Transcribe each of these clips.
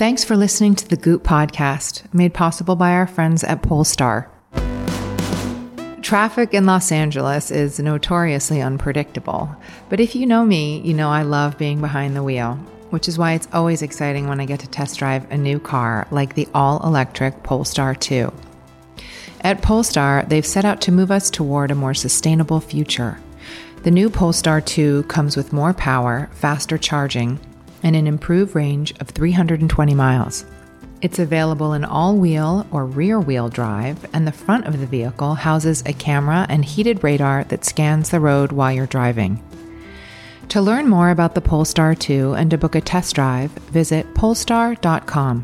Thanks for listening to the Goop podcast, made possible by our friends at Polestar. Traffic in Los Angeles is notoriously unpredictable, but if you know me, you know I love being behind the wheel, which is why it's always exciting when I get to test drive a new car like the all-electric Polestar 2. At Polestar, they've set out to move us toward a more sustainable future. The new Polestar 2 comes with more power, faster charging, and an improved range of 320 miles. It's available in all-wheel or rear-wheel drive, and the front of the vehicle houses a camera and heated radar that scans the road while you're driving. To learn more about the Polestar 2 and to book a test drive, visit polestar.com.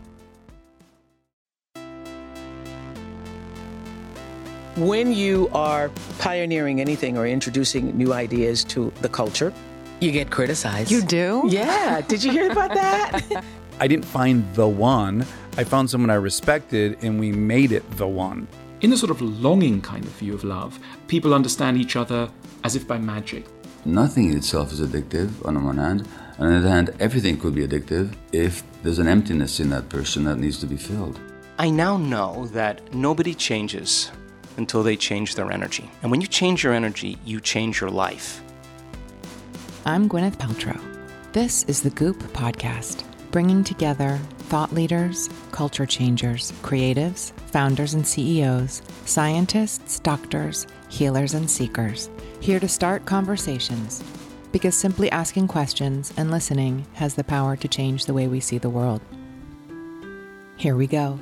When you are pioneering anything or introducing new ideas to the culture, you get criticized. You do? Yeah. Did you hear about that? I didn't find the one. I found someone I respected, and we made it the one. In a sort of longing kind of view of love, people understand each other as if by magic. Nothing in itself is addictive on the one hand. On the other hand, everything could be addictive if there's an emptiness in that person that needs to be filled. I now know that nobody changes until they change their energy. And when you change your energy, you change your life. I'm Gwyneth Paltrow. This is the Goop podcast, bringing together thought leaders, culture changers, creatives, founders and CEOs, scientists, doctors, healers and seekers, here to start conversations, because simply asking questions and listening has the power to change the way we see the world. Here we go.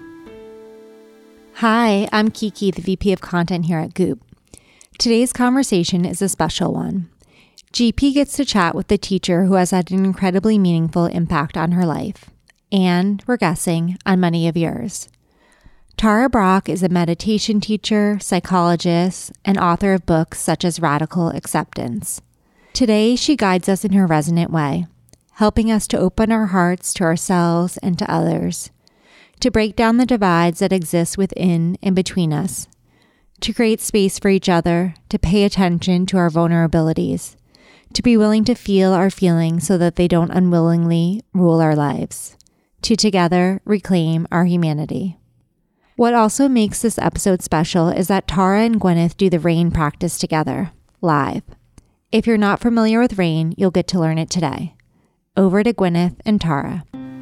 Hi, I'm Kiki, the VP of Content here at Goop. Today's conversation is a special one. GP gets to chat with the teacher who has had an incredibly meaningful impact on her life, and, we're guessing, on many of yours. Tara Brach is a meditation teacher, psychologist, and author of books such as Radical Acceptance. Today, she guides us in her resonant way, helping us to open our hearts to ourselves and to others, to break down the divides that exist within and between us, to create space for each other, to pay attention to our vulnerabilities, to be willing to feel our feelings so that they don't unwillingly rule our lives, to together reclaim our humanity. What also makes this episode special is that Tara and Gwyneth do the RAIN practice together, live. If you're not familiar with RAIN, you'll get to learn it today. Over to Gwyneth and Tara.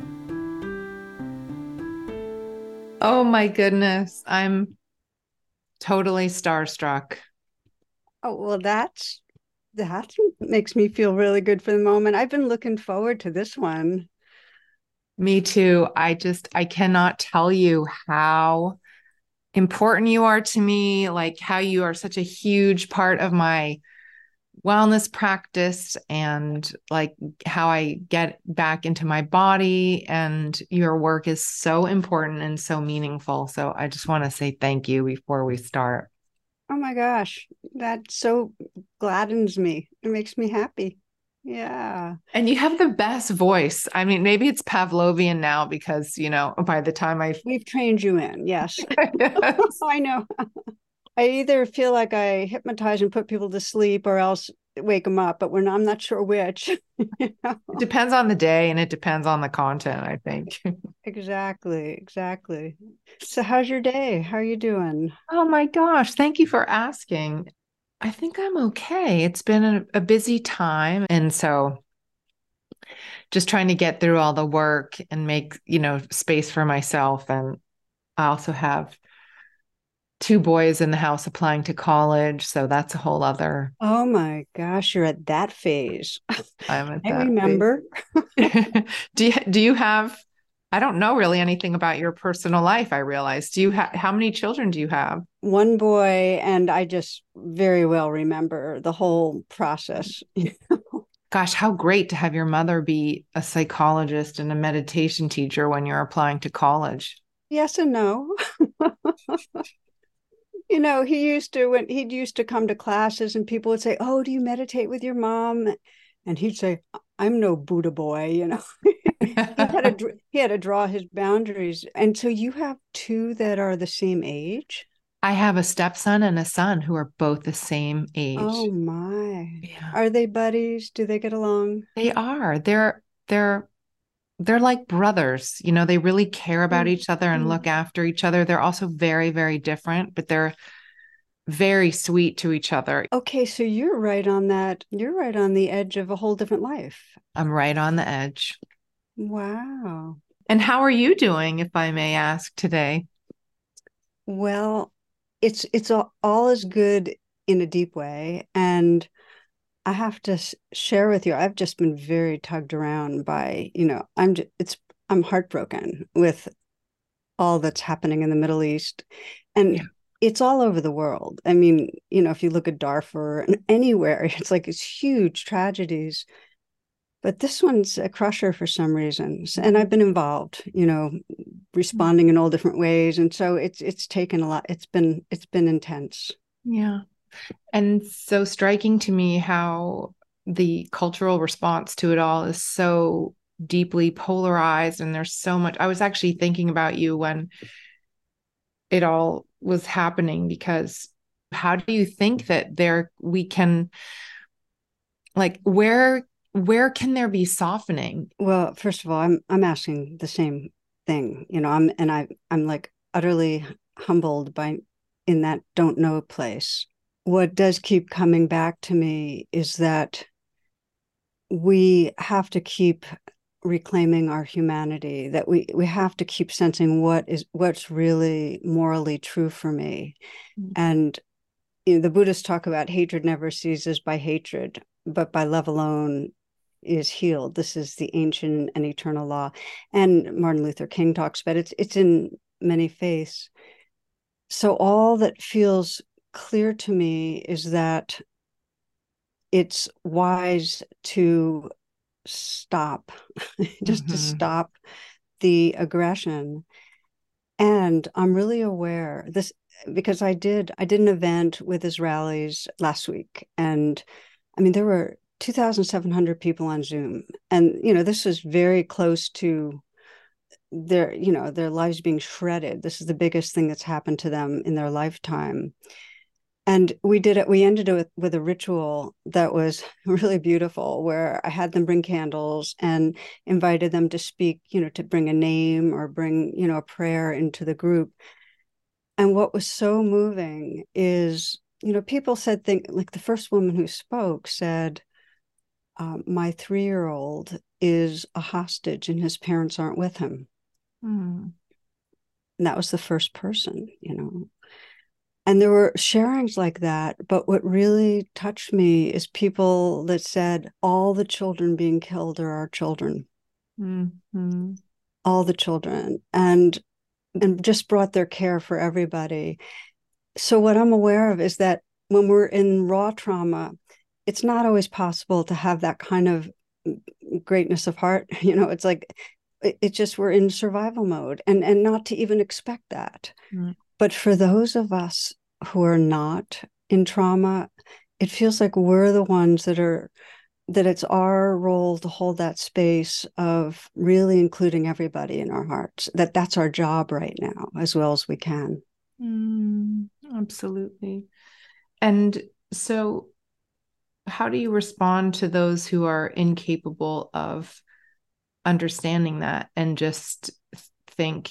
Oh my goodness, I'm totally starstruck. Oh, well, that makes me feel really good for the moment. I've been looking forward to this one. Me too. I cannot tell you how important you are to me, like how you are such a huge part of my wellness practice and like how I get back into my body, and your work is so important and so meaningful. So I just want to say thank you before we start. Oh my gosh, that so gladdens me. It makes me happy. Yeah. And you have the best voice. I mean, maybe it's Pavlovian now because, you know, by the time we've trained you in. Yes. Yes. I know. I either feel like I hypnotize and put people to sleep or else wake them up, but I'm not sure which. You know? It depends on the day and it depends on the content, I think. Exactly. So how's your day? How are you doing? Oh my gosh. Thank you for asking. I think I'm okay. It's been a busy time. And so just trying to get through all the work and make, space for myself. And I also have 2 boys in the house applying to college. So that's a whole other. Oh my gosh, you're at that phase. I'm at I that remember. phase. Do you have, I don't know really anything about your personal life, I realize. How many children do you have? 1 boy, and I just very well remember the whole process. Gosh, how great to have your mother be a psychologist and a meditation teacher when you're applying to college. Yes and no. He used to come to classes and people would say, "Oh, do you meditate with your mom?" And he'd say, "I'm no Buddha boy," He had to draw his boundaries. And so you have 2 that are the same age? I have a stepson and a son who are both the same age. Oh my. Yeah. Are they buddies? Do they get along? They are. They're they're like brothers. You know, they really care about each other and look after each other. They're also very, very different, but they're very sweet to each other. Okay, so you're right on that. You're right on the edge of a whole different life. I'm right on the edge. Wow. And how are you doing, if I may ask today? Well, it's all is good in a deep way, and I have to share with you, I've just been very tugged around by, I'm heartbroken with all that's happening in the Middle East. And it's all over the world. I mean, if you look at Darfur and anywhere, it's like it's huge tragedies. But this one's a crusher for some reasons. And I've been involved, responding in all different ways. And so it's taken a lot. It's been intense. Yeah. And so striking to me how the cultural response to it all is so deeply polarized. And there's so much. I was actually thinking about you when it all was happening, because how do you think that we can, like, where can there be softening? Well, first of all, I'm asking the same thing. I'm like utterly humbled by in that don't know place. What does keep coming back to me is that we have to keep reclaiming our humanity, that we have to keep sensing what's really morally true for me. And the Buddhists talk about hatred never ceases by hatred, but by love alone is healed. This is the ancient and eternal law. And Martin Luther King talks about it. It's in many faiths. So all that feels clear to me is that it's wise to stop, just to stop the aggression. And I'm really aware this because I did an event with Israelis last week, and I mean there were 2,700 people on Zoom, and this is very close to their lives being shredded. This is the biggest thing that's happened to them in their lifetime. And we ended it with a ritual that was really beautiful, where I had them bring candles and invited them to speak, to bring a name or bring, a prayer into the group. And what was so moving is, people said things like the first woman who spoke said, my 3-year-old is a hostage and his parents aren't with him. And that was the first person, And there were sharings like that. But what really touched me is people that said, all the children being killed are our children. All the children. And just brought their care for everybody. So what I'm aware of is that when we're in raw trauma, it's not always possible to have that kind of greatness of heart. It's like, it's just, we're in survival mode and not to even expect that. But for those of us who are not in trauma, it feels like we're the ones that it's our role to hold that space of really including everybody in our hearts, that's our job right now, as well as we can. Absolutely. And so how do you respond to those who are incapable of understanding that and just think,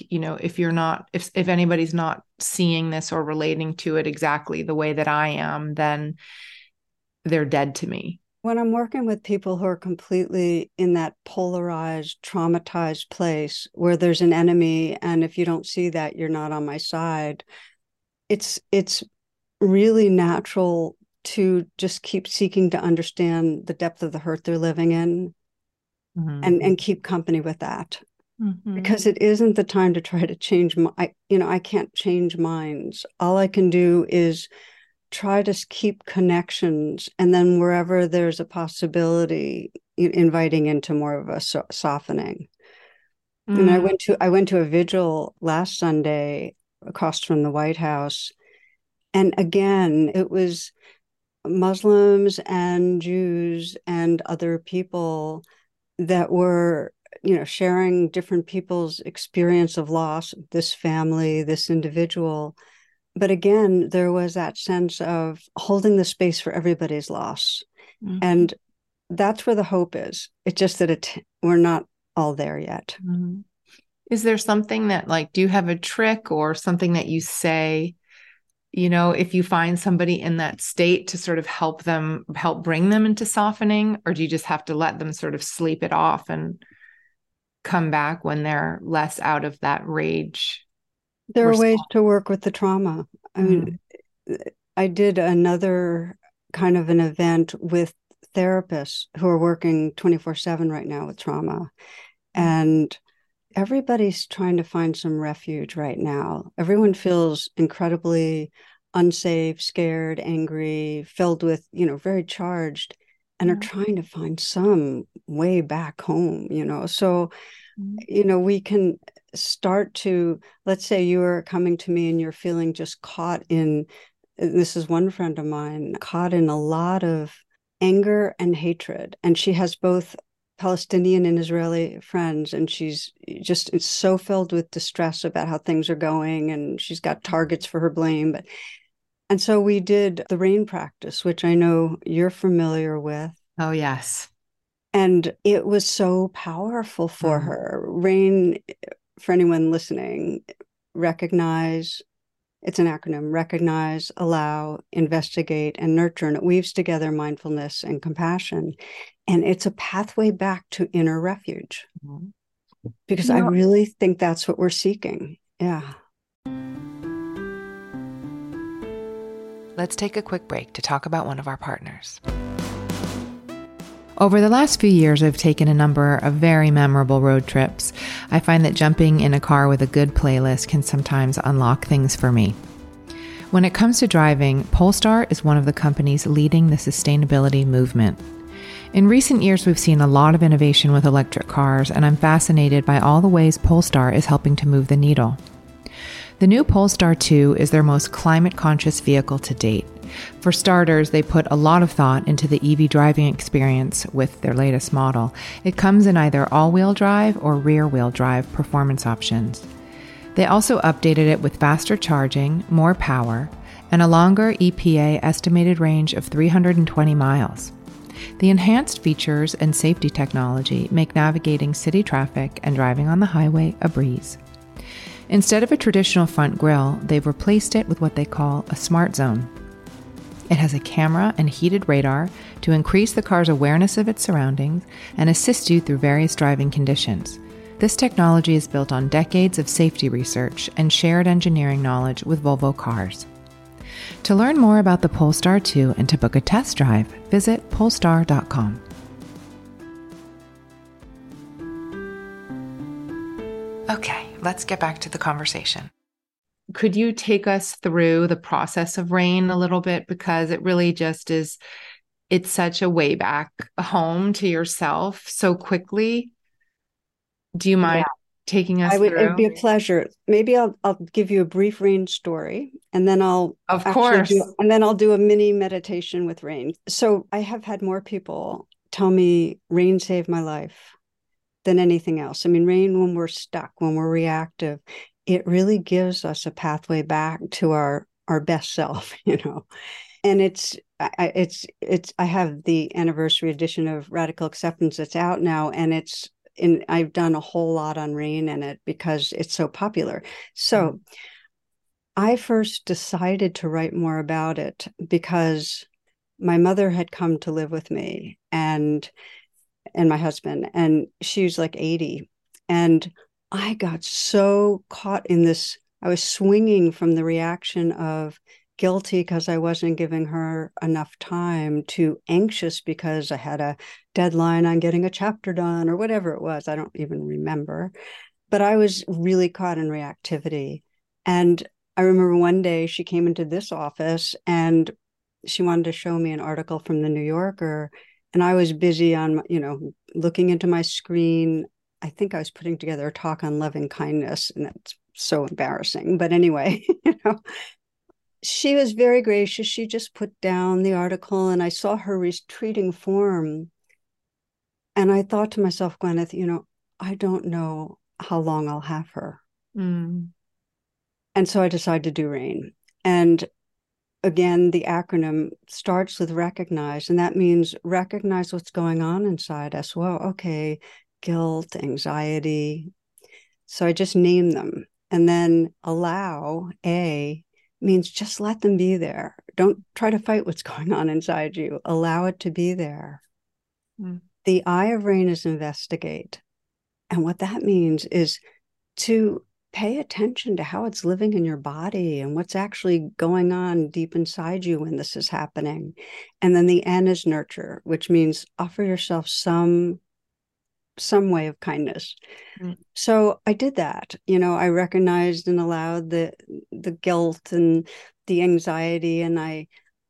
if anybody's not seeing this or relating to it exactly the way that I am, then they're dead to me? When I'm working with people who are completely in that polarized, traumatized place where there's an enemy, and if you don't see that, you're not on my side, it's really natural to just keep seeking to understand the depth of the hurt they're living in, and keep company with that. Because it isn't the time to try to change I can't change minds. All I can do is try to keep connections, and then wherever there's a possibility, inviting into more of a softening. And I went to a vigil last Sunday across from the White House, and again it was Muslims and Jews and other people that were sharing different people's experience of loss, this family, this individual. But again, there was that sense of holding the space for everybody's loss. And that's where the hope is. It's just that we're not all there yet. Mm-hmm. Is there something that, like, do you have a trick or something that you say, if you find somebody in that state, to sort of help bring them into softening? Or do you just have to let them sort of sleep it off and come back when they're less out of that rage? There are ways to work with the trauma. I mean, I did another kind of an event with therapists who are working 24/7 right now with trauma. And everybody's trying to find some refuge right now. Everyone feels incredibly unsafe, scared, angry, filled with, very charged, and are trying to find some way back home, So, we can start to, let's say you are coming to me and you're feeling just caught in, this is one friend of mine, caught in a lot of anger and hatred. And she has both Palestinian and Israeli friends, and she's just so filled with distress about how things are going, and she's got targets for her blame. And so we did the RAIN practice, which I know you're familiar with. Oh, yes. And it was so powerful for her. RAIN, for anyone listening, recognize, it's an acronym: recognize, allow, investigate, and nurture. And it weaves together mindfulness and compassion. And it's a pathway back to inner refuge. Because I really think that's what we're seeking. Yeah. Let's take a quick break to talk about one of our partners. Over the last few years, I've taken a number of very memorable road trips. I find that jumping in a car with a good playlist can sometimes unlock things for me. When it comes to driving, Polestar is one of the companies leading the sustainability movement. In recent years, we've seen a lot of innovation with electric cars, and I'm fascinated by all the ways Polestar is helping to move the needle. The new Polestar 2 is their most climate-conscious vehicle to date. For starters, they put a lot of thought into the EV driving experience with their latest model. It comes in either all-wheel drive or rear-wheel drive performance options. They also updated it with faster charging, more power, and a longer EPA estimated range of 320 miles. The enhanced features and safety technology make navigating city traffic and driving on the highway a breeze. Instead of a traditional front grille, they've replaced it with what they call a smart zone. It has a camera and heated radar to increase the car's awareness of its surroundings and assist you through various driving conditions. This technology is built on decades of safety research and shared engineering knowledge with Volvo Cars. To learn more about the Polestar 2 and to book a test drive, visit polestar.com. Okay, let's get back to the conversation. Could you take us through the process of RAIN a little bit? Because it really just is, it's such a way back home to yourself so quickly. Do you mind taking us through? It'd be a pleasure. Maybe I'll give you a brief RAIN story, and then I'll do a mini meditation with RAIN. So I have had more people tell me RAIN saved my life than anything else. I mean, RAIN, when we're stuck, when we're reactive, it really gives us a pathway back to our best self, And I have the anniversary edition of Radical Acceptance that's out now, and I've done a whole lot on RAIN in it because it's so popular. So I first decided to write more about it because my mother had come to live with me and my husband, and she was like 80. And I got so caught in this, I was swinging from the reaction of guilty because I wasn't giving her enough time, to anxious because I had a deadline on getting a chapter done or whatever it was. I don't even remember. But I was really caught in reactivity. And I remember one day she came into this office and she wanted to show me an article from the New Yorker. And I was busy on, looking into my screen. I think I was putting together a talk on loving kindness, and that's so embarrassing. But anyway, she was very gracious. She just put down the article, and I saw her retreating form. And I thought to myself, Gwyneth, I don't know how long I'll have her. And so I decided to do RAIN. And again, the acronym starts with recognize, and that means recognize what's going on inside us. Well, okay, guilt, anxiety. So I just name them. And then allow, A, means just let them be there. Don't try to fight what's going on inside you. Allow it to be there. Mm. The I of rain is investigate. And what that means is to pay attention to how it's living in your body and what's actually going on deep inside you when this is happening. And then the N is nurture, which means offer yourself some way of kindness. Mm. So I did that. I recognized and allowed the guilt and the anxiety, and I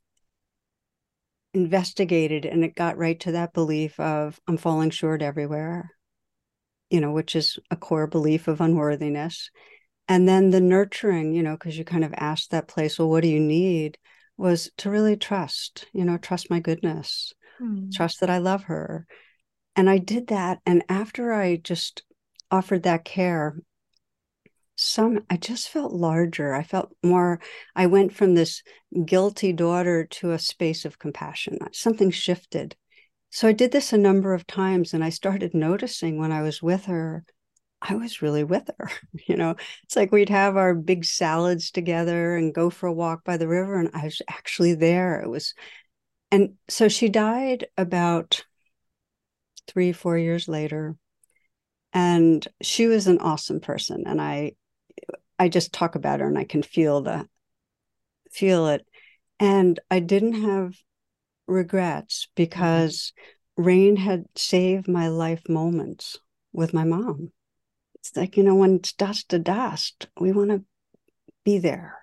investigated, and it got right to that belief of I'm falling short everywhere, which is a core belief of unworthiness. And then the nurturing, because you kind of asked that place, well, what do you need? Was to really trust, trust my goodness, trust that I love her. And I did that. And after I just offered that care, I just felt larger. I felt more, I went from this guilty daughter to a space of compassion. Something shifted. So I did this a number of times, and I started noticing when I was with her, I was really with her. It's like we'd have our big salads together and go for a walk by the river, and I was actually there. And so she died about 3-4 years later, and she was an awesome person. And I just talk about her and I can feel it. And I didn't have regrets because Rain had saved my life moments with my mom. It's like, when it's dust to dust, we want to be there,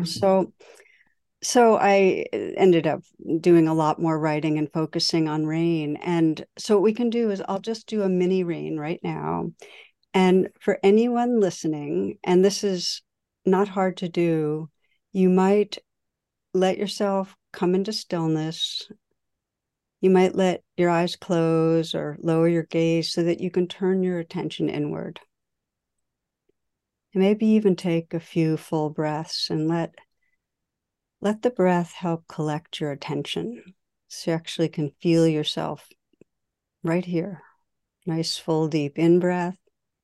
So I ended up doing a lot more writing and focusing on Rain. And so what we can do is I'll just do a mini Rain right now. And for anyone listening, and this is not hard to do, you might let yourself come into stillness. You might let your eyes close or lower your gaze so that you can turn your attention inward. And maybe even take a few full breaths and let the breath help collect your attention so you actually can feel yourself right here. Nice, full, deep in-breath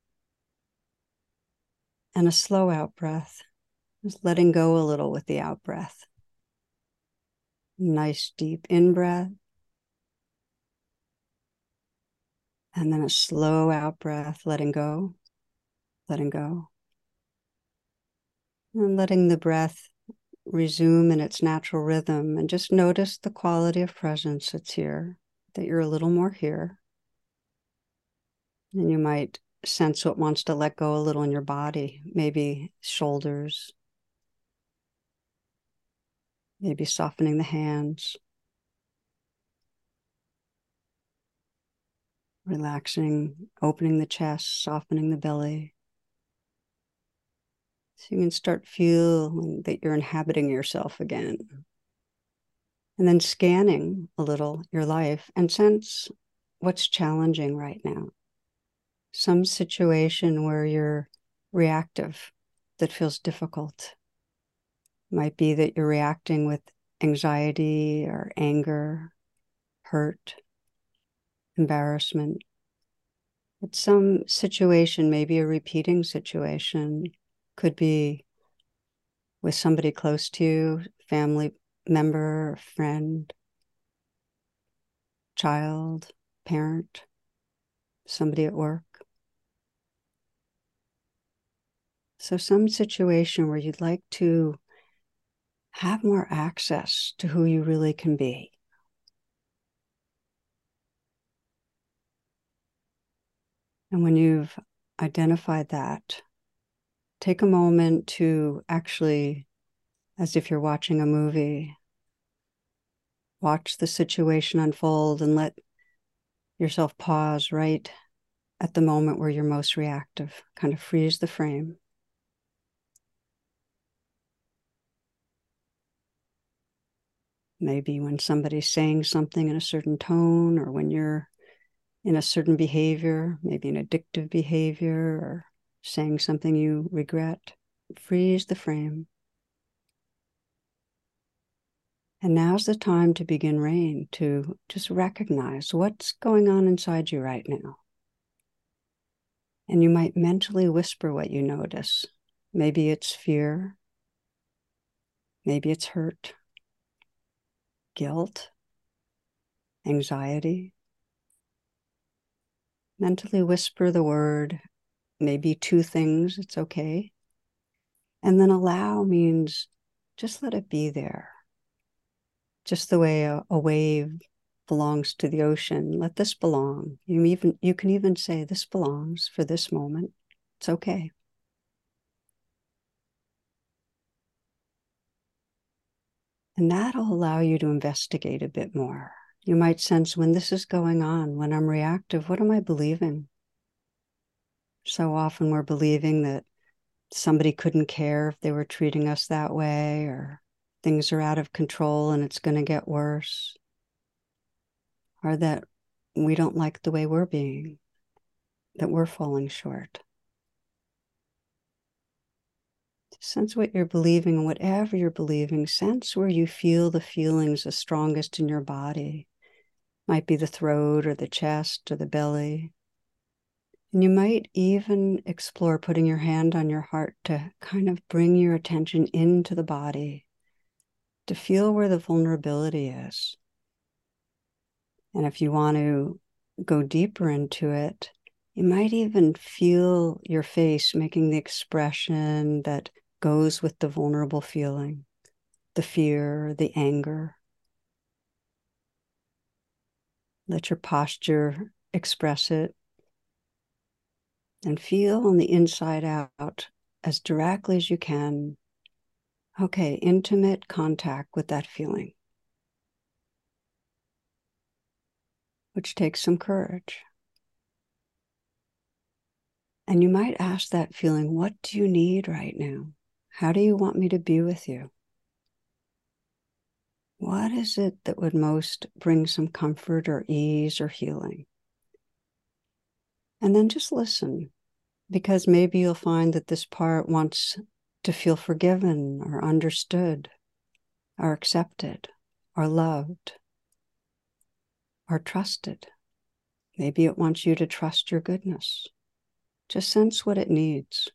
and a slow out-breath. Just letting go a little with the out-breath. Nice, deep in-breath. And then a slow out-breath, letting go, letting go. And letting the breath resume in its natural rhythm, and just notice the quality of presence that's here, that you're a little more here. And you might sense what wants to let go a little in your body, maybe shoulders, maybe softening the hands, relaxing, opening the chest, softening the belly. So you can start feeling that you're inhabiting yourself again. And then scanning a little your life and sense what's challenging right now. Some situation where you're reactive that feels difficult. Might be that you're reacting with anxiety or anger, hurt, embarrassment. But some situation, maybe a repeating situation, could be with somebody close to you, family member, friend, child, parent, somebody at work. So some situation where you'd like to have more access to who you really can be. And when you've identified that, take a moment to actually, as if you're watching a movie, watch the situation unfold and let yourself pause right at the moment where you're most reactive. Kind of freeze the frame. Maybe when somebody's saying something in a certain tone, or when you're in a certain behavior, maybe an addictive behavior, or saying something you regret, freeze the frame. And now's the time to begin Rain, to just recognize what's going on inside you right now. And you might mentally whisper what you notice. Maybe it's fear. Maybe it's hurt, guilt, anxiety. Mentally whisper the word, maybe two things, it's okay. And then allow means just let it be there. Just the way a wave belongs to the ocean. Let this belong. You can even say this belongs for this moment. It's okay. And that'll allow you to investigate a bit more. You might sense when this is going on, when I'm reactive, what am I believing? So often we're believing that somebody couldn't care if they were treating us that way, or things are out of control and it's going to get worse, or that we don't like the way we're being, that we're falling short. Sense what you're believing, whatever you're believing, sense where you feel the feelings the strongest in your body. Might be the throat or the chest or the belly. And you might even explore putting your hand on your heart to kind of bring your attention into the body, to feel where the vulnerability is. And if you want to go deeper into it, you might even feel your face making the expression that goes with the vulnerable feeling, the fear, the anger. Let your posture express it, and feel on the inside out as directly as you can. Okay, intimate contact with that feeling, which takes some courage. And you might ask that feeling, what do you need right now? How do you want me to be with you? What is it that would most bring some comfort or ease or healing? And then just listen, because maybe you'll find that this part wants to feel forgiven or understood or accepted or loved or trusted. Maybe it wants you to trust your goodness. Just sense what it needs.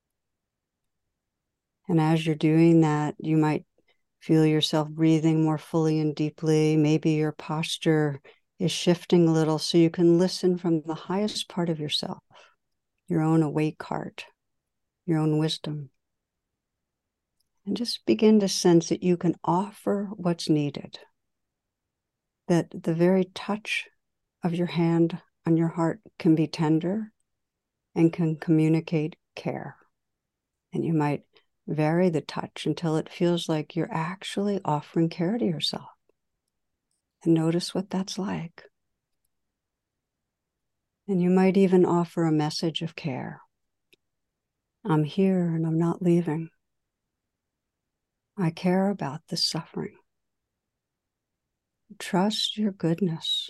And as you're doing that, you might feel yourself breathing more fully and deeply. Maybe your posture is shifting a little so you can listen from the highest part of yourself, your own awake heart, your own wisdom. And just begin to sense that you can offer what's needed, that the very touch of your hand on your heart can be tender and can communicate care. And you might vary the touch until it feels like you're actually offering care to yourself. And notice what that's like. And you might even offer a message of care. I'm here and I'm not leaving. I care about this suffering. Trust your goodness,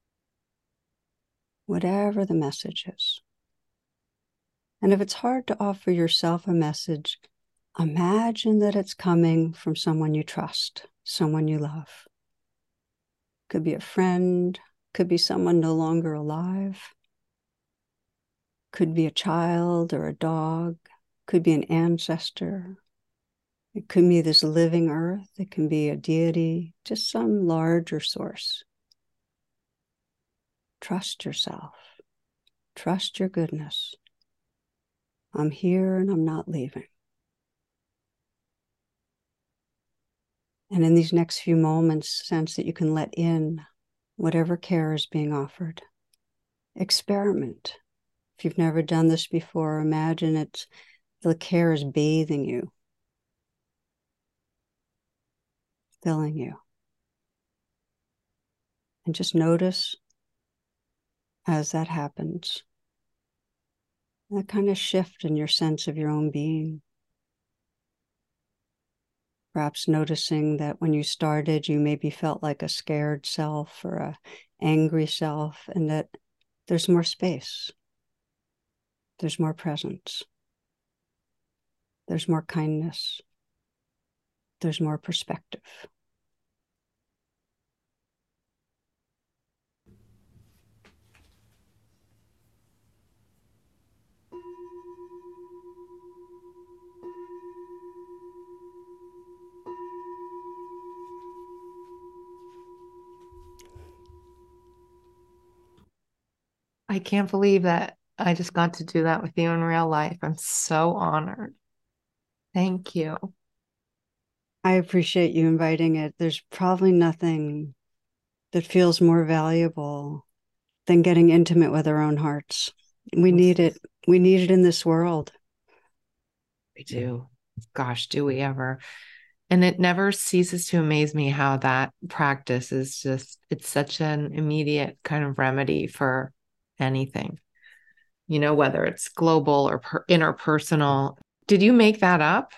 whatever the message is. And if it's hard to offer yourself a message, imagine that it's coming from someone you trust, someone you love. Could be a friend, could be someone no longer alive, could be a child or a dog, could be an ancestor. It could be this living earth, it can be a deity, just some larger source. Trust yourself, trust your goodness. I'm here and I'm not leaving. And in these next few moments, sense that you can let in whatever care is being offered. Experiment. If you've never done this before, imagine the care is bathing you, filling you. And just notice as that happens, that kind of shift in your sense of your own being. Perhaps noticing that when you started, you maybe felt like a scared self or an angry self, and that there's more space. There's more presence. There's more kindness. There's more perspective. can't believe that I just got to do that with you in real life. I'm so honored. Thank you. I appreciate you inviting it. There's probably nothing that feels more valuable than getting intimate with our own hearts. We need it. We need it in this world. We do. Gosh, do we ever? And it never ceases to amaze me how that practice is just, it's such an immediate kind of remedy for anything, whether it's global or interpersonal. Did you make that up?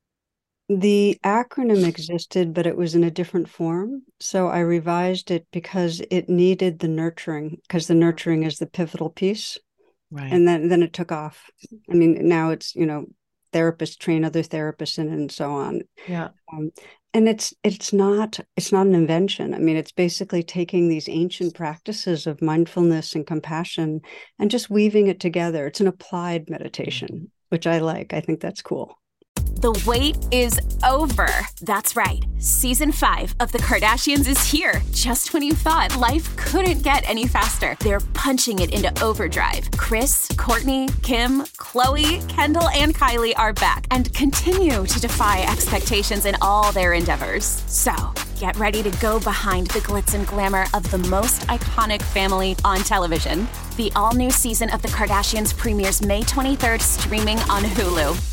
The acronym existed, but it was in a different form. So I revised it because it needed the nurturing, because the nurturing is the pivotal piece. Right. And then it took off. I mean, now it's, therapists train other therapists and so on. Yeah. And it's not an invention. I mean, it's basically taking these ancient practices of mindfulness and compassion and just weaving it together. It's an applied meditation, which I like. I think that's cool. The wait is over. That's right. Season 5 of The Kardashians is here. Just when you thought life couldn't get any faster, they're punching it into overdrive. Kris, Kourtney, Kim, Khloe, Kendall, and Kylie are back and continue to defy expectations in all their endeavors. So, get ready to go behind the glitz and glamour of the most iconic family on television. The all-new season of The Kardashians premieres May 23rd, streaming on Hulu.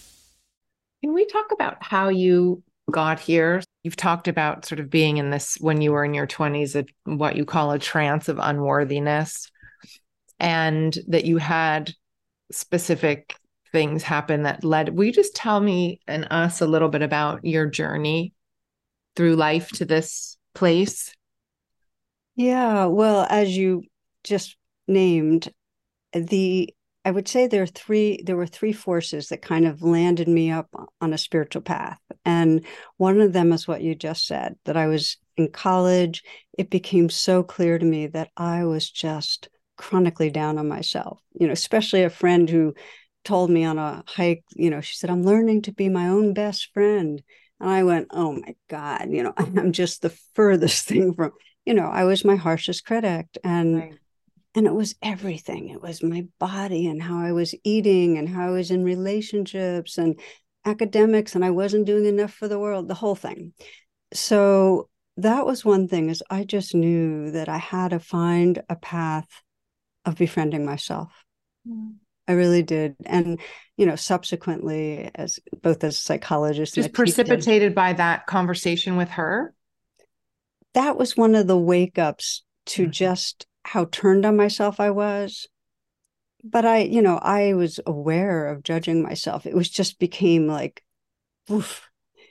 Can we talk about how you got here? You've talked about sort of being in this, when you were in your 20s, what you call a trance of unworthiness, and that you had specific things happen that led. Will you just tell me and us a little bit about your journey through life to this place? Yeah, well, as you just named, I would say there were three forces that kind of landed me up on a spiritual path. And one of them is what you just said, that I was in college. It became so clear to me that I was just chronically down on myself, especially a friend who told me on a hike, she said, I'm learning to be my own best friend. And I went, oh my God, I'm just the furthest thing from, I was my harshest critic. And Right. And it was everything. It was my body and how I was eating and how I was in relationships and academics, and I wasn't doing enough for the world, the whole thing. So that was one thing, is I just knew that I had to find a path of befriending myself. I really did. And, subsequently, as a psychologist. Just precipitated by that conversation with her? That was one of the wake-ups to just how turned on myself I was. But I was aware of judging myself. It was just became like, oof.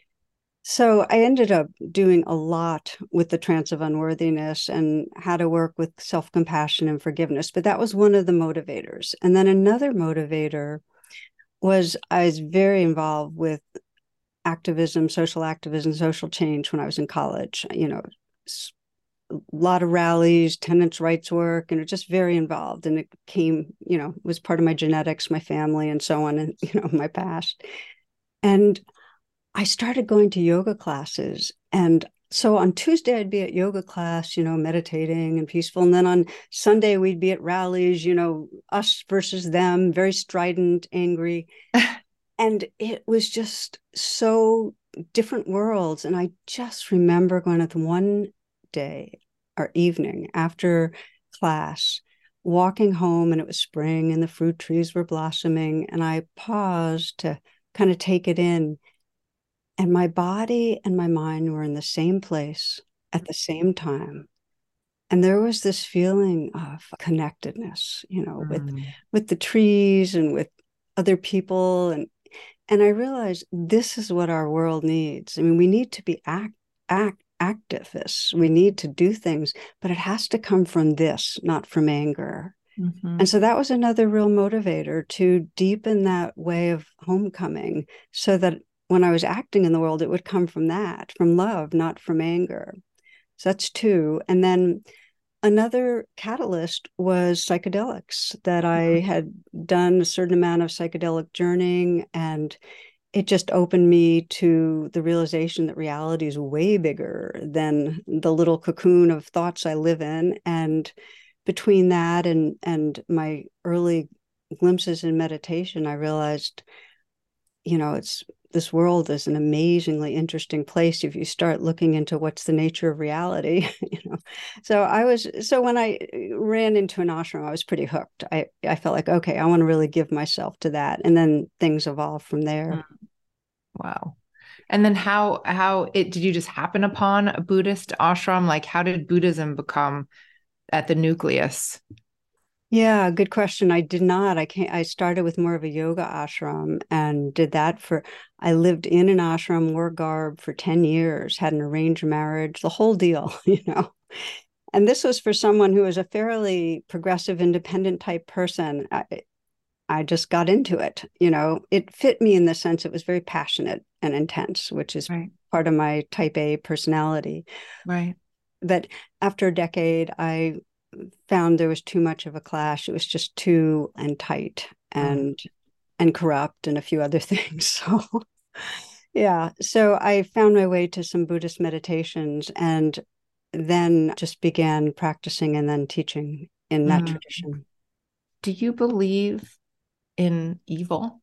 So I ended up doing a lot with the trance of unworthiness and how to work with self-compassion and forgiveness. But that was one of the motivators. And then another motivator was I was very involved with activism, social change when I was in college. A lot of rallies, tenants' rights work, and just very involved. And it came, was part of my genetics, my family, and so on, and, my past. And I started going to yoga classes. And so on Tuesday, I'd be at yoga class, meditating and peaceful. And then on Sunday, we'd be at rallies, us versus them, very strident, angry. And it was just so different worlds. And I just remember going at the one day or evening after class, walking home, and it was spring and the fruit trees were blossoming, and I paused to kind of take it in, and my body and my mind were in the same place at the same time, and there was this feeling of connectedness, with the trees and with other people, and I realized this is what our world needs. I mean, we need to be activists. We need to do things, but it has to come from this, not from anger. Mm-hmm. And so that was another real motivator to deepen that way of homecoming, so that when I was acting in the world, it would come from that, from love, not from anger. So that's two. And then another catalyst was psychedelics, that I had done a certain amount of psychedelic journeying, and it just opened me to the realization that reality is way bigger than the little cocoon of thoughts I live in. And between that and my early glimpses in meditation, I realized, this world is an amazingly interesting place if you start looking into what's the nature of reality. So when I ran into an ashram, I was pretty hooked. I felt like, okay, I want to really give myself to that, and then things evolved from there. Wow. And then did you just happen upon a Buddhist ashram? Like, how did Buddhism become at the nucleus? Yeah, good question. I did not. I started with more of a yoga ashram and did that I lived in an ashram, wore garb for 10 years, had an arranged marriage, the whole deal, And this was for someone who was a fairly progressive, independent type person. I just got into it. It fit me in the sense it was very passionate and intense, which is part of my type A personality. Right. But after a decade, I found there was too much of a clash. It was just too and tight and corrupt and a few other things. So yeah. So I found my way to some Buddhist meditations and then just began practicing and then teaching in that tradition. Do you believe in evil?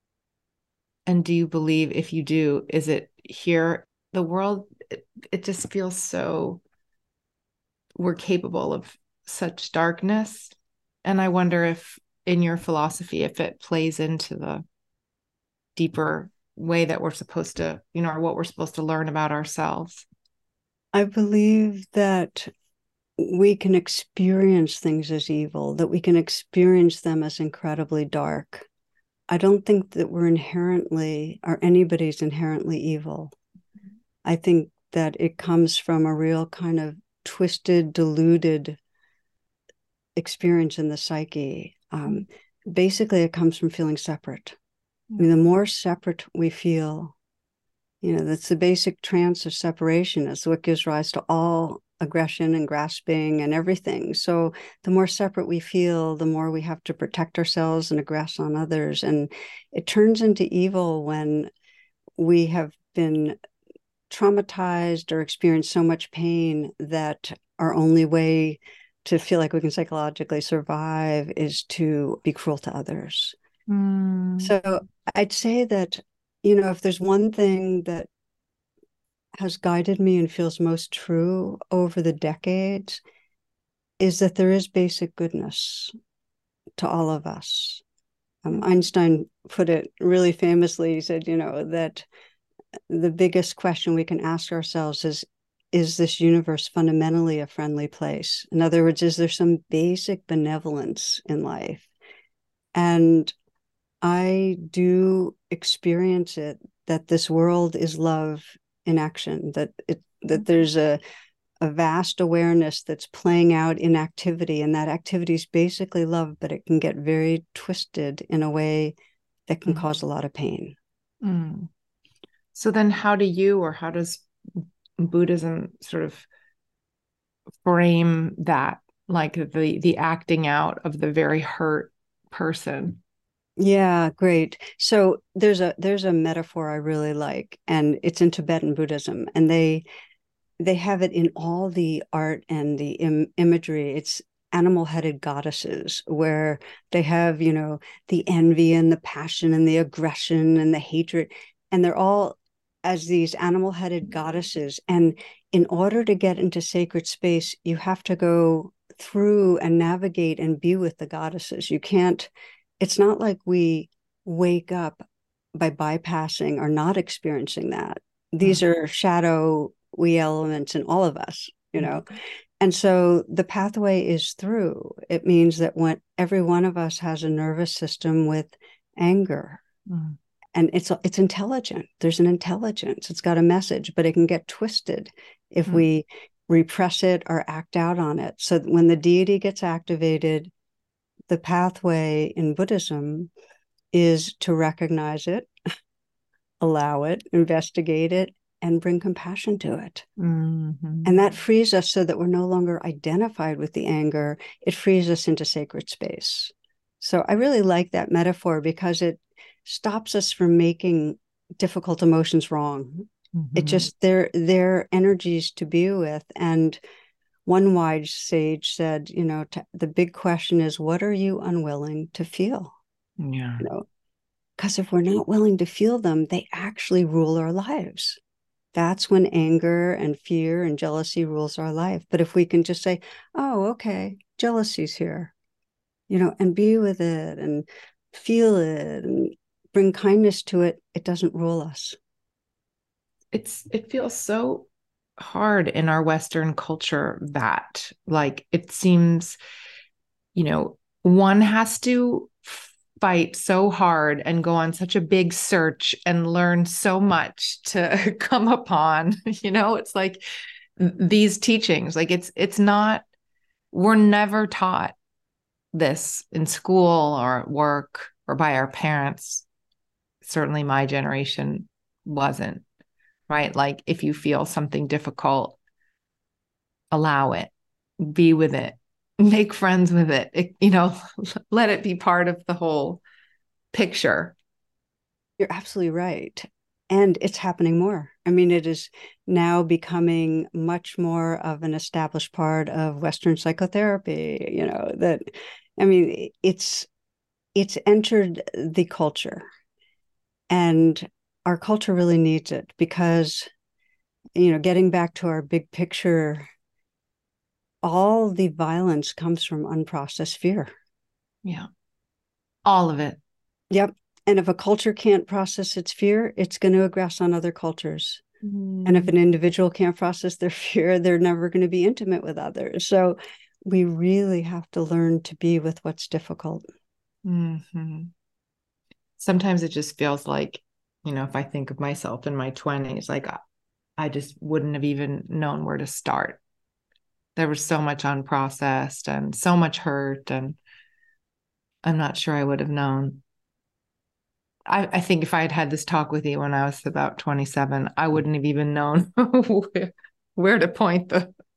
And do you believe, if you do, is it here? The world, it just feels so, we're capable of such darkness. And I wonder if in your philosophy, if it plays into the deeper way that we're supposed to, or what we're supposed to learn about ourselves. I believe that we can experience things as evil, that we can experience them as incredibly dark. I don't think that we're inherently, or anybody's inherently evil. I think that it comes from a real kind of twisted, deluded experience in the psyche. Basically, it comes from feeling separate. I mean, the more separate we feel, that's the basic trance of separation. It's what gives rise to all aggression and grasping and everything. So the more separate we feel, the more we have to protect ourselves and aggress on others. And it turns into evil when we have been traumatized or experienced so much pain that our only way to feel like we can psychologically survive is to be cruel to others. So I'd say that, if there's one thing that has guided me and feels most true over the decades, is that there is basic goodness to all of us. Einstein put it really famously. He said, that the biggest question we can ask ourselves is this universe fundamentally a friendly place? In other words, is there some basic benevolence in life? And I do experience it, that this world is love in action, that there's a vast awareness that's playing out in activity, and that activity is basically love, but it can get very twisted in a way that can cause a lot of pain. So then how does Buddhism sort of frame that, like the acting out of the very hurt person? Yeah, great. So there's a metaphor I really like, and it's in Tibetan Buddhism, and they have it in all the art and the imagery. It's animal-headed goddesses, where they have, the envy and the passion and the aggression and the hatred, and they're all as these animal-headed goddesses. And in order to get into sacred space, you have to go through and navigate and be with the goddesses. You can't. It's not like we wake up by bypassing or not experiencing that. These are shadowy elements in all of us, And so the pathway is through. It means that when every one of us has a nervous system with anger, and it's intelligent. There's an intelligence. It's got a message, but it can get twisted if we repress it or act out on it. So when the deity gets activated, the pathway in Buddhism is to recognize it, allow it, investigate it, and bring compassion to it. And that frees us so that we're no longer identified with the anger. It frees us into sacred space. So I really like that metaphor because it stops us from making difficult emotions wrong. It just, they're energies to be with. And one wise sage said, the big question is, what are you unwilling to feel? Yeah. Because if we're not willing to feel them, they actually rule our lives. That's when anger and fear and jealousy rules our life. But if we can just say, oh, okay, jealousy's here, and be with it and feel it and bring kindness to it, it doesn't rule us. It feels so hard in our Western culture that, like, it seems, one has to fight so hard and go on such a big search and learn so much to come upon, it's like these teachings, like it's not, we're never taught this in school or at work or by our parents. Certainly my generation wasn't, right? Like, if you feel something difficult, allow it, be with it, make friends with it, let it be part of the whole picture. You're absolutely right. And it's happening more. I mean, it is now becoming much more of an established part of Western psychotherapy, it's entered the culture, and our culture really needs it because, getting back to our big picture, all the violence comes from unprocessed fear. Yeah. All of it. Yep. And if a culture can't process its fear, it's going to aggress on other cultures. And if an individual can't process their fear, they're never going to be intimate with others. So we really have to learn to be with what's difficult. Mm-hmm. Sometimes it just feels like, if I think of myself in my 20s, like I just wouldn't have even known where to start. There was so much unprocessed and so much hurt, and I'm not sure I would have known. I think if I had had this talk with you when I was about 27, I wouldn't have even known where to point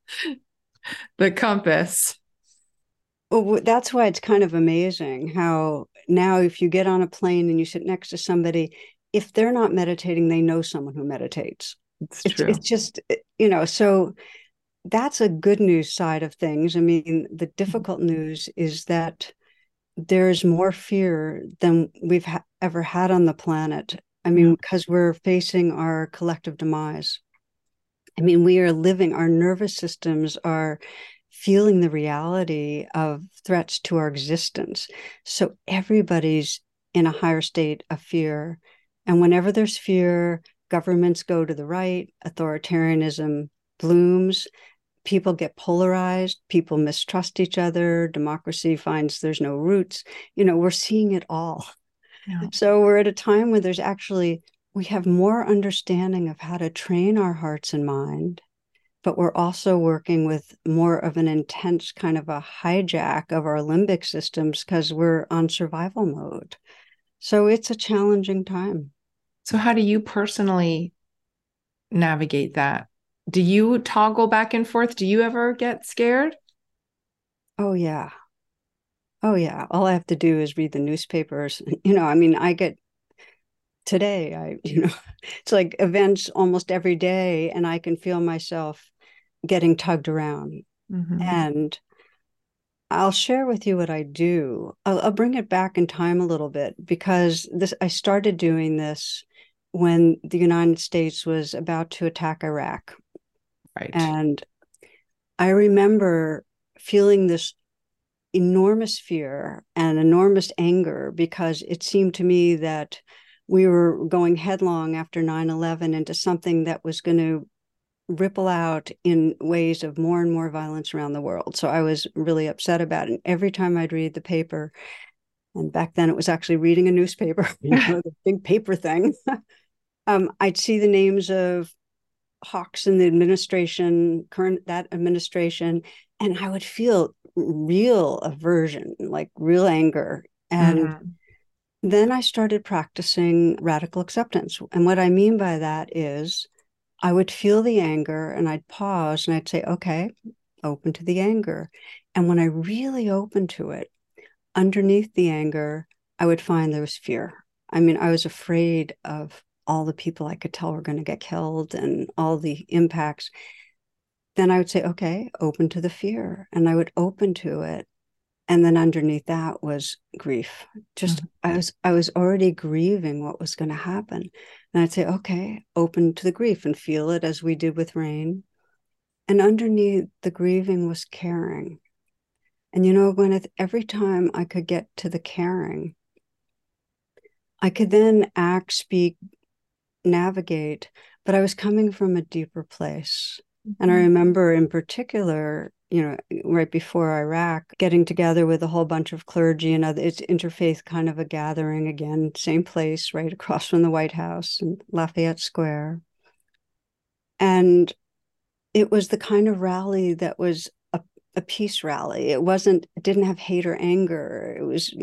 the compass. Well, that's why it's kind of amazing how now if you get on a plane and you sit next to somebody, if they're not meditating, they know someone who meditates. It's true. It's just, so that's a good news side of things. I mean, the difficult news is that there's more fear than we've ever had on the planet. I mean, because we're facing our collective demise. I mean, we are living, our nervous systems are feeling the reality of threats to our existence. So everybody's in a higher state of fear. And whenever there's fear, governments go to the right, authoritarianism blooms, people get polarized, people mistrust each other, democracy finds there's no roots. We're seeing it all. Yeah. So we're at a time where we have more understanding of how to train our hearts and mind, but we're also working with more of an intense kind of a hijack of our limbic systems because we're on survival mode. So it's a challenging time. So how do you personally navigate that? Do you toggle back and forth? Do you ever get scared? Oh, yeah. All I have to do is read the newspapers. Today, it's like events almost every day, and I can feel myself getting tugged around. Mm-hmm. And I'll share with you what I do. I'll bring it back in time a little bit because I started doing this when the United States was about to attack Iraq. Right. And I remember feeling this enormous fear and enormous anger because it seemed to me that we were going headlong after 9/11 into something that was going to ripple out in ways of more and more violence around the world. So I was really upset about it. And every time I'd read the paper, and back then it was actually reading a newspaper, the big paper thing, I'd see the names of hawks in the administration, that administration, and I would feel real aversion, like real anger. And then I started practicing radical acceptance. And what I mean by that is I would feel the anger and I'd pause and I'd say, okay, open to the anger. And when I really opened to it, underneath the anger, I would find there was fear. I mean, I was afraid of all the people I could tell were going to get killed and all the impacts. then I would say, okay, open to the fear. And I would open to it. And then underneath that was grief. Just I was already grieving what was going to happen. And I'd say, okay, open to the grief and feel it as we did with rain. And underneath the grieving was caring. And Gwyneth, every time I could get to the caring, I could then act, speak, navigate, but I was coming from a deeper place. And I remember in particular, right before Iraq, getting together with a whole bunch of clergy and other, it's interfaith kind of a gathering again, same place, right across from the White House in Lafayette Square. And it was the kind of rally that was a peace rally. It didn't have hate or anger. It was,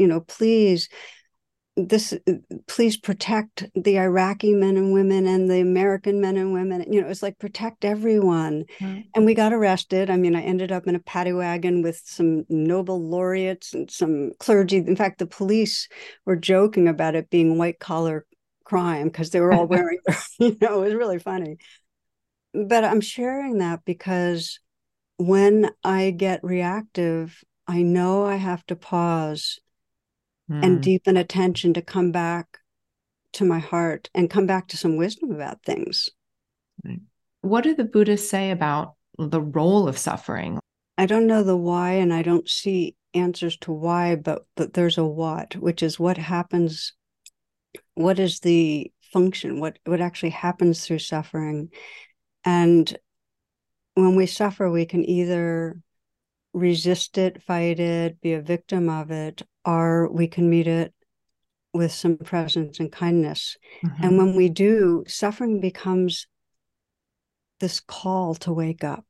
please protect the Iraqi men and women and the American men and women. It was like protect everyone. And we got arrested. I mean, I ended up in a paddy wagon with some Nobel laureates and some clergy. In fact, the police were joking about it being white collar crime because they were all wearing, it was really funny. But I'm sharing that because when I get reactive, I know I have to pause and deepen attention to come back to my heart and come back to some wisdom about things. What do the Buddhists say about the role of suffering? I don't know the why, and I don't see answers to why, but there's a what, which is what happens, what is the function, what actually happens through suffering. And when we suffer, we can either resist it, fight it, be a victim of it, or we can meet it with some presence and kindness. And when we do, suffering becomes this call to wake up.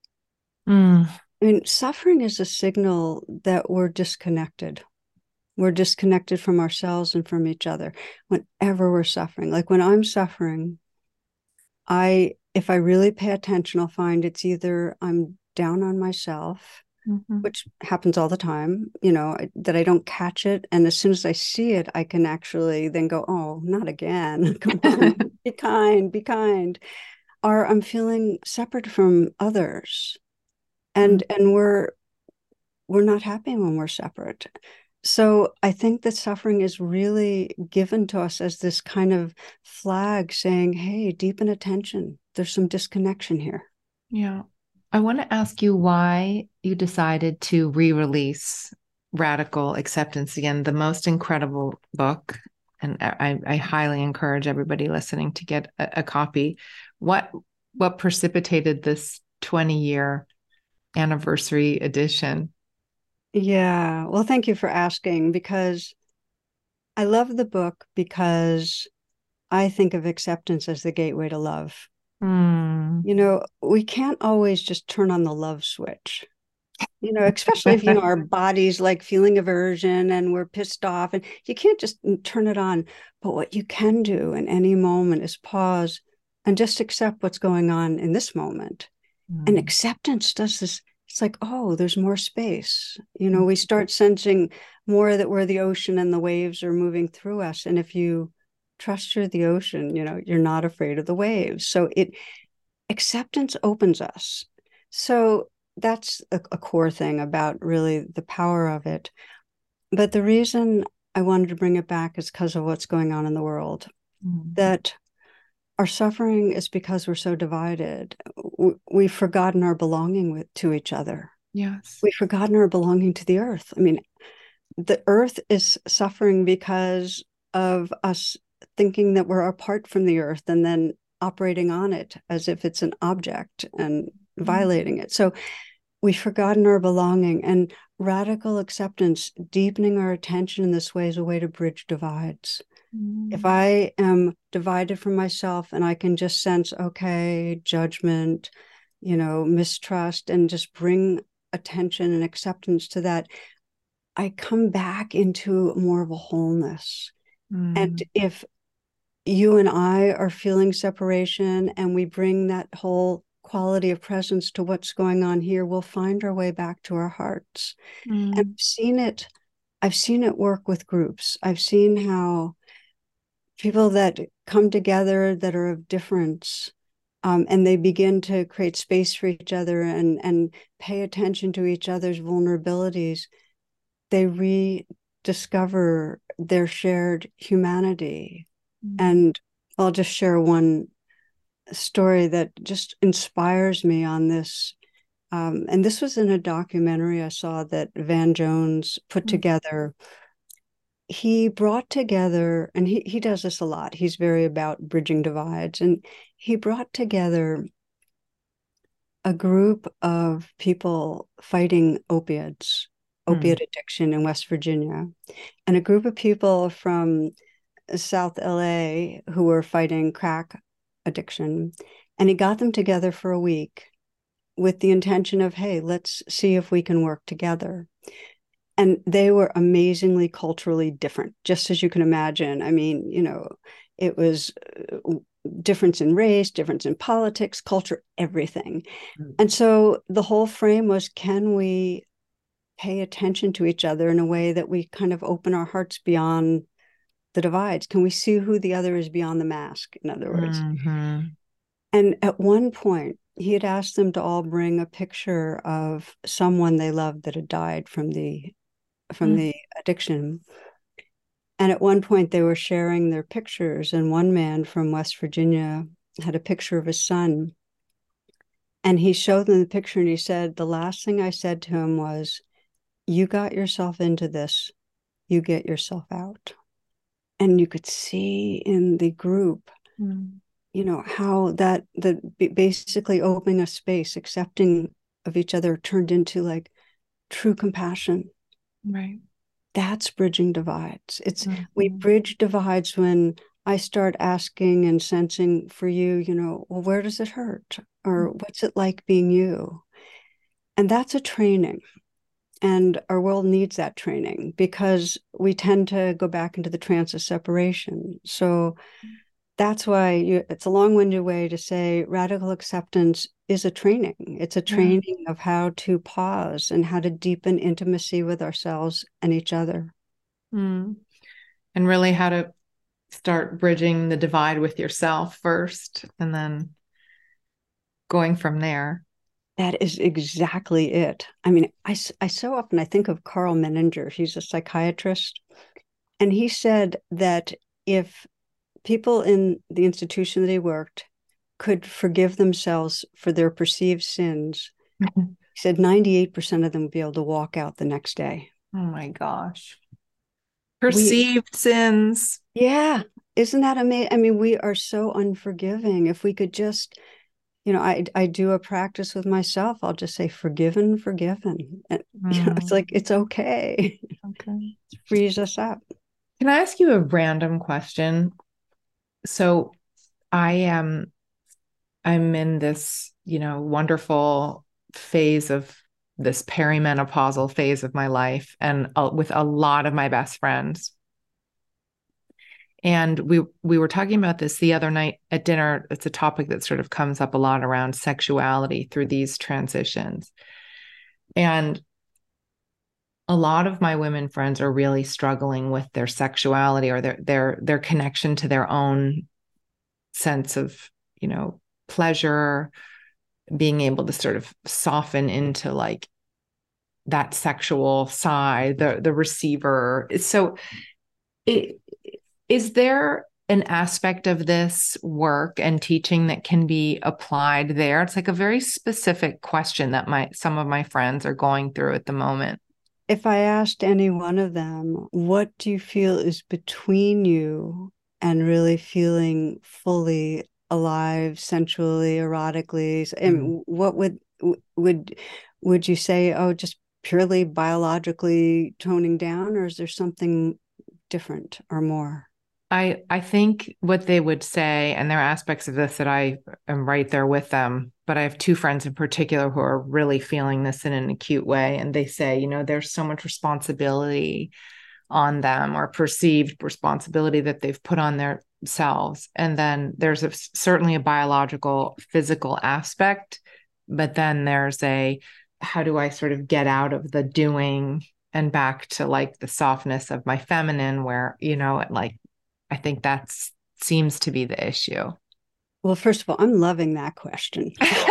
I mean, suffering is a signal that we're disconnected. We're disconnected from ourselves and from each other whenever we're suffering. Like when I'm suffering, if I really pay attention, I'll find it's either I'm down on myself, which happens all the time, that I don't catch it. And as soon as I see it, I can actually then go, oh, not again. Come on, be kind, be kind. Or I'm feeling separate from others. And we're not happy when we're separate. So I think that suffering is really given to us as this kind of flag saying, hey, deepen attention. There's some disconnection here. Yeah. I want to ask you why you decided to re-release Radical Acceptance again, the most incredible book. And I highly encourage everybody listening to get a copy. What precipitated this 20-year anniversary edition? Yeah. Well, thank you for asking, because I love the book because I think of acceptance as the gateway to love. We can't always just turn on the love switch, especially if, our body's like feeling aversion and we're pissed off, and you can't just turn it on. But what you can do in any moment is pause and just accept what's going on in this moment. And acceptance does this. It's like, oh, there's more space. We start sensing more that we're the ocean and the waves are moving through us. And if you trust you're the ocean, you're not afraid of the waves. So acceptance opens us. So that's a core thing about really the power of it. But the reason I wanted to bring it back is because of what's going on in the world. That our suffering is because we're so divided. We've forgotten our belonging to each other. Yes. We've forgotten our belonging to the earth. I mean, the earth is suffering because of us thinking that we're apart from the earth and then operating on it as if it's an object and violating it. So we've forgotten our belonging, and radical acceptance, deepening our attention in this way, is a way to bridge divides. If I am divided from myself and I can just sense, okay, judgment, mistrust, and just bring attention and acceptance to that, I come back into more of a wholeness. And if you and I are feeling separation and we bring that whole quality of presence to what's going on here, we'll find our way back to our hearts. And I've seen it work with groups. I've seen how people that come together that are of difference and they begin to create space for each other and pay attention to each other's vulnerabilities, they rediscover their shared humanity. And I'll just share one story that just inspires me on this. And this was in a documentary I saw that Van Jones put together. He brought together, and he does this a lot. He's very about bridging divides. And he brought together a group of people fighting opiate addiction in West Virginia, and a group of people from South LA who were fighting crack addiction. And he got them together for a week with the intention of, hey, let's see if we can work together. And they were amazingly culturally different, just as you can imagine. I mean, it was difference in race, difference in politics, culture, everything. And so the whole frame was, can we pay attention to each other in a way that we kind of open our hearts beyond the divides? Can we see who the other is beyond the mask, in other words? And at one point, he had asked them to all bring a picture of someone they loved that had died from the addiction. And at one point they were sharing their pictures, and one man from West Virginia had a picture of his son. And he showed them the picture, and he said, the last thing I said to him was, you got yourself into this, you get yourself out. And you could see in the group, how that basically opening a space, accepting of each other, turned into like true compassion. Right. That's bridging divides. We bridge divides when I start asking and sensing for you, well, where does it hurt? Or what's it like being you? And that's a training. And our world needs that training because we tend to go back into the trance of separation. So that's why it's a long-winded way to say radical acceptance is a training. It's a training of how to pause and how to deepen intimacy with ourselves and each other. And really how to start bridging the divide with yourself first, and then going from there. That is exactly it. I mean, I so often I think of Carl Menninger. He's a psychiatrist. And he said that if people in the institution that he worked could forgive themselves for their perceived sins, he said 98% of them would be able to walk out the next day. Oh my gosh. Perceived sins. Yeah. Isn't that amazing? I mean, we are so unforgiving. If we could just, I do a practice with myself. I'll just say forgiven. And, it's like, it's okay. Okay. It frees us up. Can I ask you a random question? So I'm in this, wonderful phase of this perimenopausal phase of my life, and with a lot of my best friends. And we were talking about this the other night at dinner. It's a topic that sort of comes up a lot around sexuality through these transitions. And a lot of my women friends are really struggling with their sexuality or their connection to their own sense of, pleasure, being able to sort of soften into like that sexual side, the receiver. So is there an aspect of this work and teaching that can be applied there? It's like a very specific question that some of my friends are going through at the moment. If I asked any one of them, what do you feel is between you and really feeling fully alive, sensually, erotically, and what would you say? Oh, just purely biologically toning down, or is there something different or more? I think what they would say, and there are aspects of this that I am right there with them, but I have two friends in particular who are really feeling this in an acute way. And they say, there's so much responsibility on them, or perceived responsibility that they've put on themselves. And then there's certainly a biological, physical aspect, but then there's how do I sort of get out of the doing and back to like the softness of my feminine, where, I think that seems to be the issue. Well, first of all, I'm loving that question.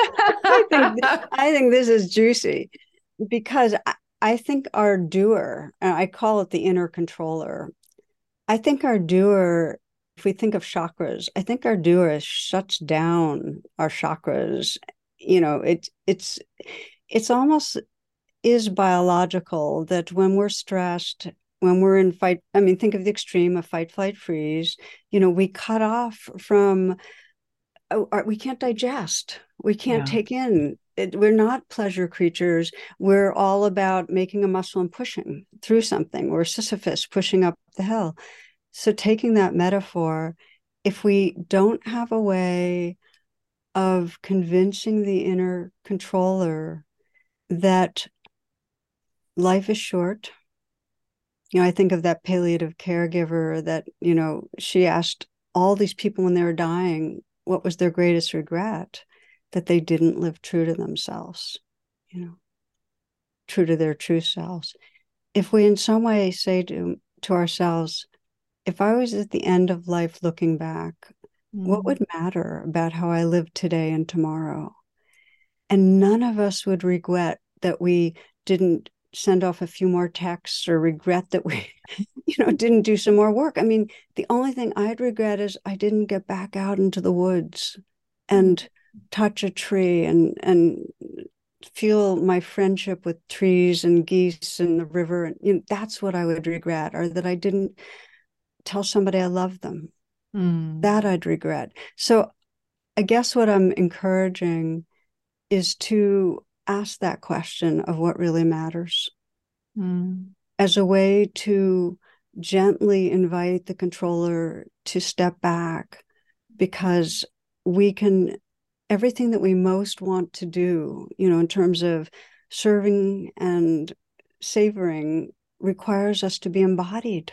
I think this is juicy because I think our doer, I call it the inner controller. I think our doer, if we think of chakras, I think our doer shuts down our chakras. You know, it's almost is biological that when we're stressed, when we're in fight, I mean, think of the extreme of fight, flight, freeze, you know, we cut off from, we can't digest, we can't take in. We're not pleasure creatures. We're all about making a muscle and pushing through something. We're Sisyphus pushing up the hill. So taking that metaphor, if we don't have a way of convincing the inner controller that life is short. You know, I think of that palliative caregiver that, you know, she asked all these people when they were dying, what was their greatest regret? That they didn't live true to themselves, you know, true to their true selves. If we in some way say to ourselves, if I was at the end of life looking back, what would matter about how I live today and tomorrow? And none of us would regret that we didn't send off a few more texts or regret that we, you know, didn't do some more work. I mean, the only thing I'd regret is I didn't get back out into the woods and touch a tree and feel my friendship with trees and geese and the river. And, you know, that's what I would regret, or that I didn't tell somebody I love them. That I'd regret. So I guess what I'm encouraging is to ask that question of what really matters as a way to gently invite the controller to step back, because we can, everything that we most want to do, you know, in terms of serving and savoring, requires us to be embodied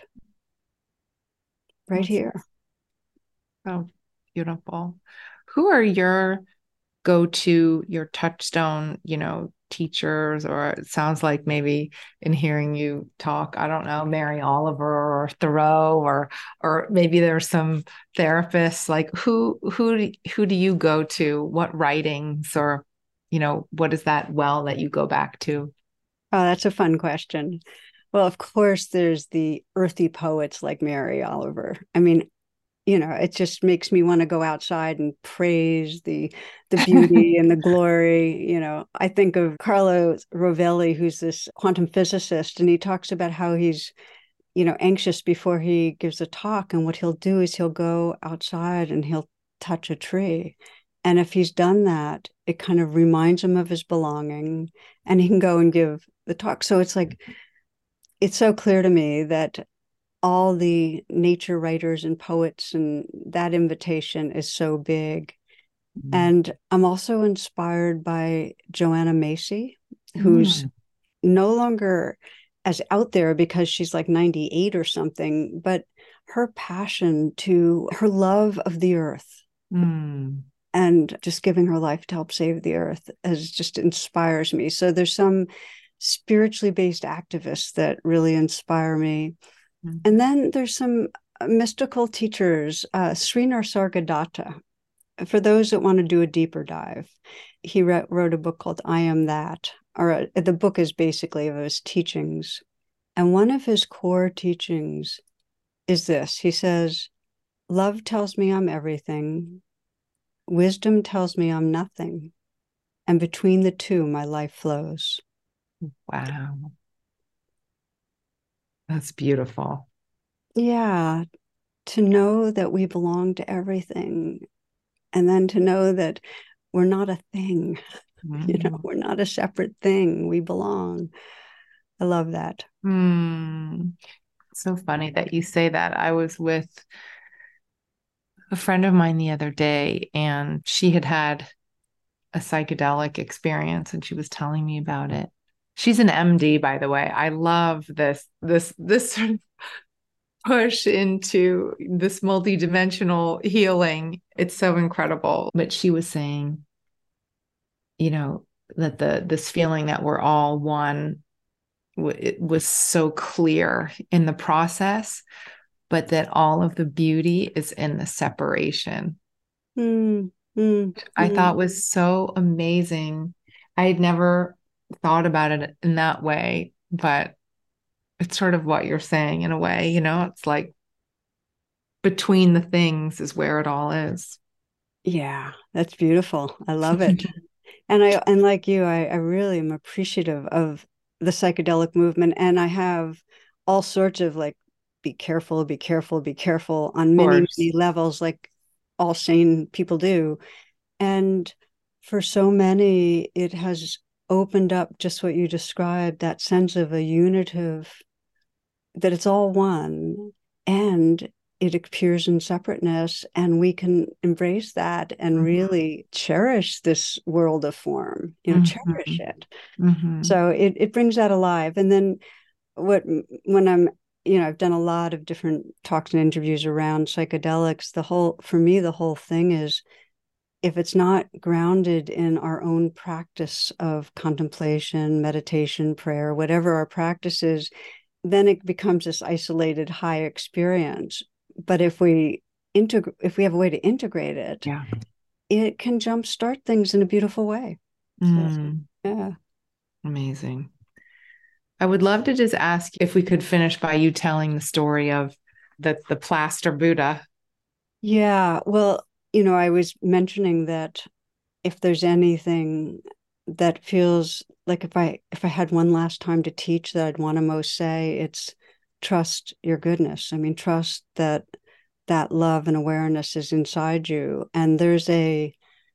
right here. So beautiful. Who are your go-to, your touchstone, you know, teachers? Or it sounds like maybe in hearing you talk, I don't know, Mary Oliver or Thoreau, or maybe there's some therapists. Like who do you go to? What writings, or, you know, what is that well that you go back to? Oh, that's a fun question. Well, of course, there's the earthy poets like Mary Oliver. I mean, you know, it just makes me want to go outside and praise the beauty and the glory. You know, I think of Carlo Rovelli, who's this quantum physicist, and he talks about how he's, you know, anxious before he gives a talk. And what he'll do is he'll go outside and he'll touch a tree. And if he's done that, it kind of reminds him of his belonging, and he can go and give the talk. So it's like, it's so clear to me that all the nature writers and poets, and that invitation is so big. And I'm also inspired by Joanna Macy, who's no longer as out there because she's like 98 or something, but her passion to her love of the earth and just giving her life to help save the earth as just inspires me. So there's some spiritually based activists that really inspire me. And then there's some mystical teachers, Sri Nisargadatta. For those that want to do a deeper dive, he wrote a book called I Am That, or the book is basically of his teachings. And one of his core teachings is this. He says, love tells me I'm everything. Wisdom tells me I'm nothing. And between the two, my life flows. Wow. That's beautiful. Yeah. To know that we belong to everything. And then to know that we're not a thing. You know, we're not a separate thing. We belong. I love that. So funny that you say that. I was with a friend of mine the other day, and she had had a psychedelic experience, and she was telling me about it. She's an MD, by the way. I love this sort of push into this multidimensional healing. It's so incredible. But she was saying, you know, that this feeling that we're all one, it was so clear in the process, but that all of the beauty is in the separation. I thought was so amazing. I had never thought about it in that way, but it's sort of what you're saying in a way, it's like between the things is where it all is. Yeah, that's beautiful. I love it. And like you, I really am appreciative of the psychedelic movement. And I have all sorts of like, be careful, be careful, be careful on many, many levels, like all sane people do. And for so many, it has opened up just what you described, that sense of a unitive, that it's all one, and it appears in separateness, and we can embrace that and really cherish this world of form, cherish it. So it brings that alive. And then when I'm, I've done a lot of different talks and interviews around psychedelics. For me, the whole thing is, if it's not grounded in our own practice of contemplation, meditation, prayer, whatever our practice is, then it becomes this isolated high experience. But if we have a way to integrate it, it can jumpstart things in a beautiful way. So, yeah. Amazing. I would love to just ask if we could finish by you telling the story of the plaster Buddha. Yeah. Well, I was mentioning that if there's anything that feels like if I had one last time to teach that I'd want to most say, it's trust your goodness. I mean, trust that love and awareness is inside you. And there's a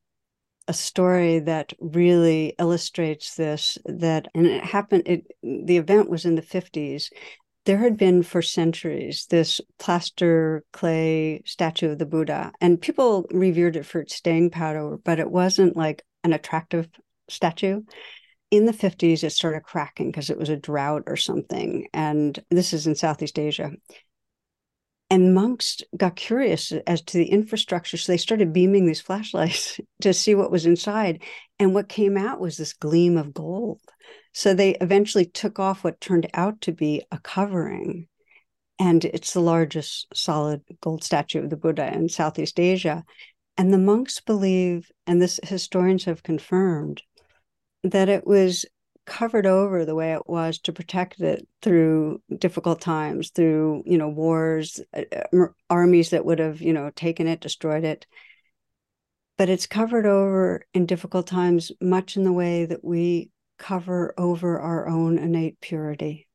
story that really illustrates this, and it happened, the event was in the 50s. There had been for centuries this plaster clay statue of the Buddha, and people revered it for its staying power, but it wasn't like an attractive statue. In the 50s, it started cracking because it was a drought or something. And this is in Southeast Asia. And monks got curious as to the infrastructure. So they started beaming these flashlights to see what was inside. And what came out was this gleam of gold. So they eventually took off what turned out to be a covering. And it's the largest solid gold statue of the Buddha in Southeast Asia. And the monks believe, and this historians have confirmed, that it was covered over the way it was to protect it through difficult times, through, wars, armies that would have, taken it, destroyed it. But it's covered over in difficult times, much in the way that we cover over our own innate purity.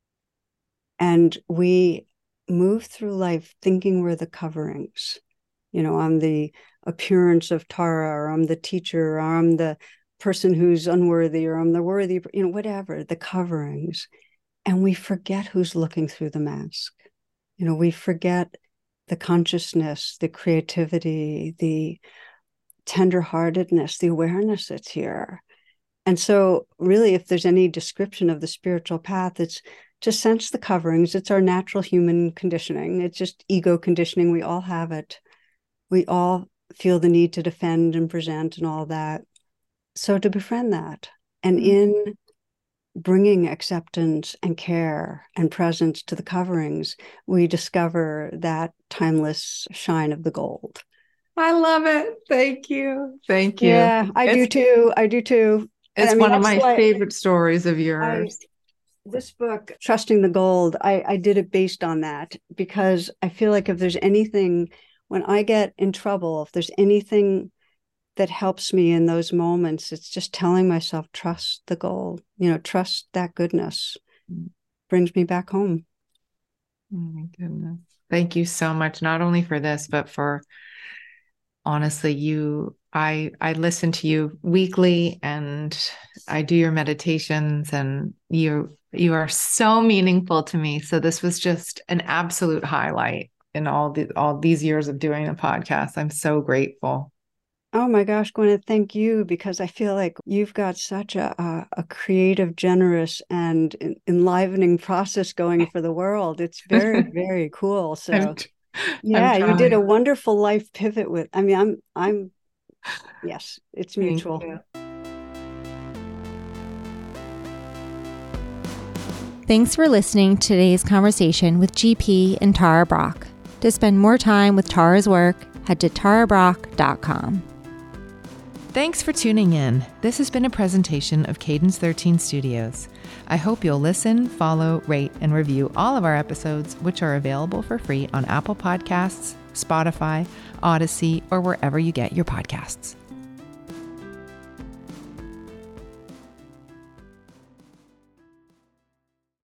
And we move through life thinking we're the coverings. I'm the appearance of Tara, or I'm the teacher, or I'm the person who's unworthy, or I'm the worthy, whatever, the coverings. And we forget who's looking through the mask. We forget the consciousness, the creativity, the tenderheartedness, the awareness that's here. And so really, if there's any description of the spiritual path, it's to sense the coverings. It's our natural human conditioning. It's just ego conditioning. We all have it. We all feel the need to defend and present and all that. So to befriend that, and in bringing acceptance and care and presence to the coverings, we discover that timeless shine of the gold. I love it. Thank you. Thank you. Yeah, I do too. It's one of my favorite stories of yours. This book, Trusting the Gold, I did it based on that, because I feel like if there's anything, when I get in trouble, if there's anything that helps me in those moments, it's just telling myself, trust the gold, trust that goodness. Brings me back home. Oh my goodness. Thank you so much, not only for this, but for, honestly, I listen to you weekly, and I do your meditations, and you are so meaningful to me. So this was just an absolute highlight in all these years of doing the podcast. I'm so grateful. Oh my gosh, Gwyneth, thank you, because I feel like you've got such a creative, generous, and enlivening process going for the world. It's very, very cool. So yeah, you did a wonderful life pivot with, yes, it's mutual. Thanks for listening to today's conversation with GP and Tara Brach. To spend more time with Tara's work head to tarabrock.com. Thanks for tuning in. This has been a presentation of Cadence 13 Studios. I hope you'll listen, follow, rate, and review all of our episodes, which are available for free on Apple Podcasts, Spotify, Odyssey, or wherever you get your podcasts.